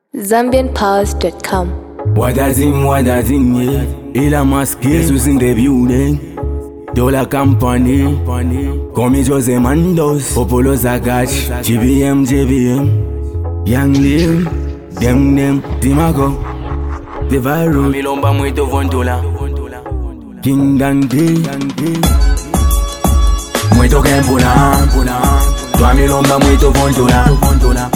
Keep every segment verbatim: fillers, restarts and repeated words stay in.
Zambian Pulse dot com. What I sing, what I sing, yeah. Elon Musk, Jesus in the building. Dollar Company, Komi Jose Mandos, Popolo Zagach, G B M, J B M, Young Lil, Dem Dem, Dimago, The Viral, Milomba Muito Vondola, King Dandy, Muito Kempuna, Tua Milomba Muito Vondola,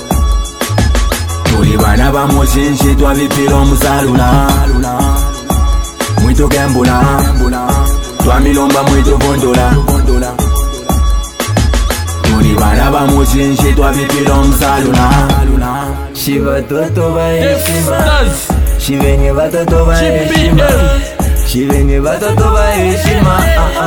Tulibana vamos chinchi, tua vipilo musaluna, Muito Kempuna, Tua milomba muito vondola, Tulibana vamos chinchi, tua vipilo musaluna. Shiva toto vaishima, Shivenye vatoto vaishima, Shivenye vatoto vaishima.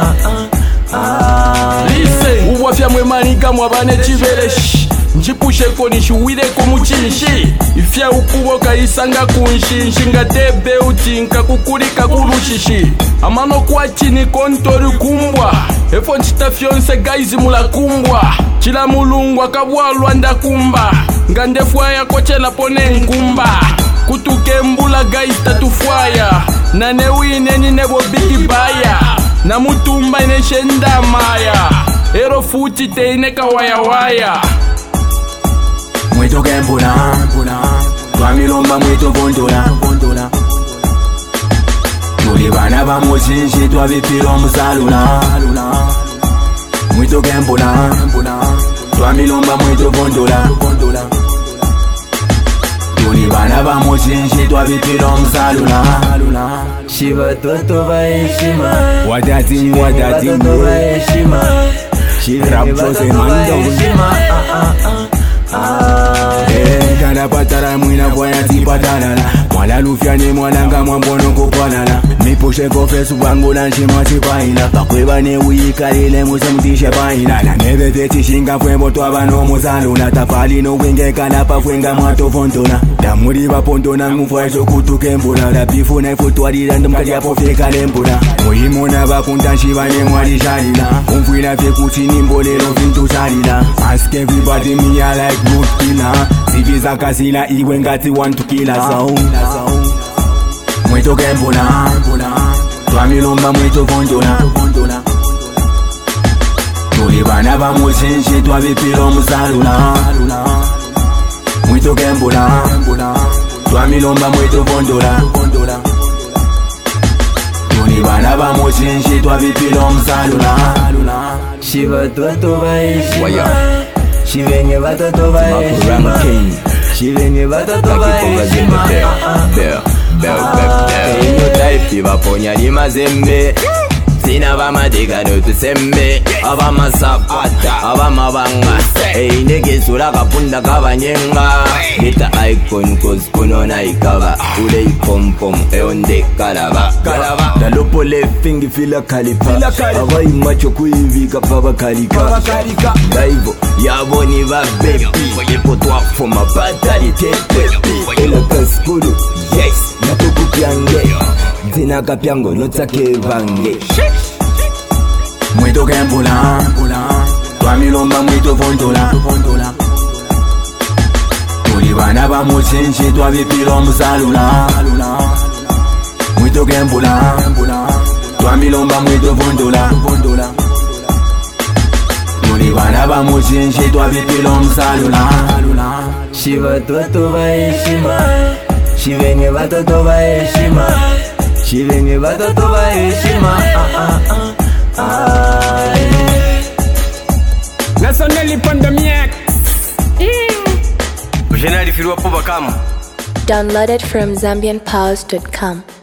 Listen, uwafya mwemanika mwabane chivereshi, Njipushe koni shuwire kumuchinshi, Ifya ukuboka isanga kunshinshi, Nga tebe utinka kukurika kurushishi, Amano kwa chini kontori kumbwa, Efo nchita fyonse gaizi mula kumbwa, Chila mulungwa kabwalwa ndakumba, Nga ndefwaya kochela pone nkumba, Kutuke mbula gaizi tatufwaya, Na newine ninebo bigi baya, Na mutumba ineshenda maya, Ero futi te ineka waya waya. Muito Kempuna, Tua milomba muito vondola, Tulibana vamos chinchi, tua vipilo musaluna. Muito Kempuna, Tua milomba muito vondola, Tulibana vamos chinchi, tua vipilo musaluna. Shiva toto vaishima, What I sing, what I sing, vaishima, Shivenye vatoto vaishima. Kana patara mwina kwaya tipatanana, Mwala lufyani mwananga mwambono kupwanana, Mipushe kofesu bangu na nchima chipaina, Pakweba ne uyikalile muse mtishe paina, Na nebete chishinga fwembo twabano muzaluna, Tafali no wenge kana pafwenga mwato fontona, Damuri vapontona ngufwaisho kutuke mbuna, Lapifu na ifutwalila ndumkati ya pofeka lembuna, Muhimona vakunta nshivane mwali shalila, Umfwila fye kuchini mbolelo vintu shalila, Ask everybody me I like good killer, Siviza kasila iwe ngati want to kill us all. Muito Kempuna, Tua milomba muito vondola, Tulibana vamos chinchi, tua vipilo musaluna. Muito Kempuna, Tua milomba muito vondola, Tulibana vamos chinchi, tua vipilo musaluna. Shiva toto vaishima, Shivenye vatoto vaishima, Shivenye vatoto vaishima. Inyo type vaponya lima zembe, Sina vama diga no tusembe, Avama sapata, avama banga, Einege sura kapunda kabanyenga, Nita icon cause kuno na ikava, Ule pom pom eonde kalava. Da lopo le fingi fila kalipa, Avai macho kuivika pava kalika, Daivo, yaboni va baby, Yepo twa for my battery tepe, Ela kaskuru, yes, Nato kupyange, Zina kapyango notake vange. Muito Kempuna, Tua milomba muito vondola, Tulibana vamos chinchi, tua vipilo musaluna. Muito Kempuna, Tua milomba muito vondola, Tulibana vamos chinchi, tua vipilo musaluna. Shiva toto vaishima, Shivenye vatoto vaishima, Shivenye vatoto vaishima. Nasoneli pandemic. General Firwa Pobakam. Downloaded from Zambian Pulse dot com.